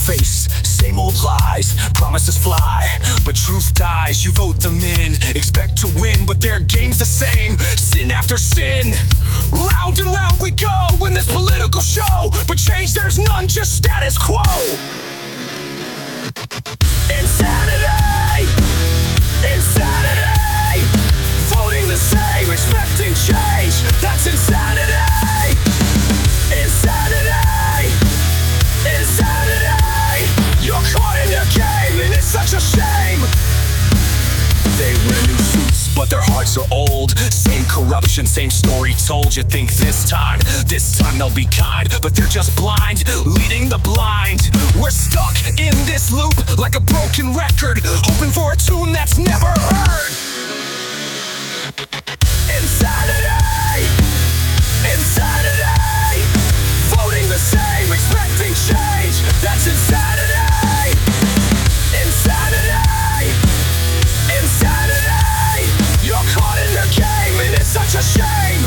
face, same old lies, promises fly, but truth dies. You vote them in, expect to win, but their game's the same, sin after sin. Round and round we go in this political show, but change there's none, just status quo. Insanity! Insanity! Voting the same, expecting change, that's insanity! Insanity! Insanity! You're caught in their game and it's such a shame. They wear new suits, but their hearts are old. Same corruption, same story told. You think this time they'll be kind, but they're just blind, leading the blind. We're stuck in this loop like a broken record, hoping for a tune that's never heard. Insanity! Insanity! Voting the same, expecting change, that's insanity! Insanity! Insanity! You're caught in their game and it's such a shame.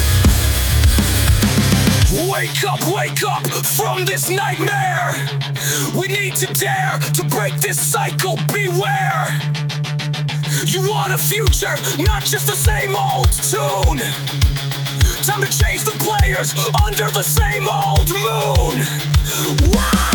Wake up from this nightmare. We need to dare to break this cycle, beware. You want a future, not just the same old tune. Time to change the players under the same old moon. Wow!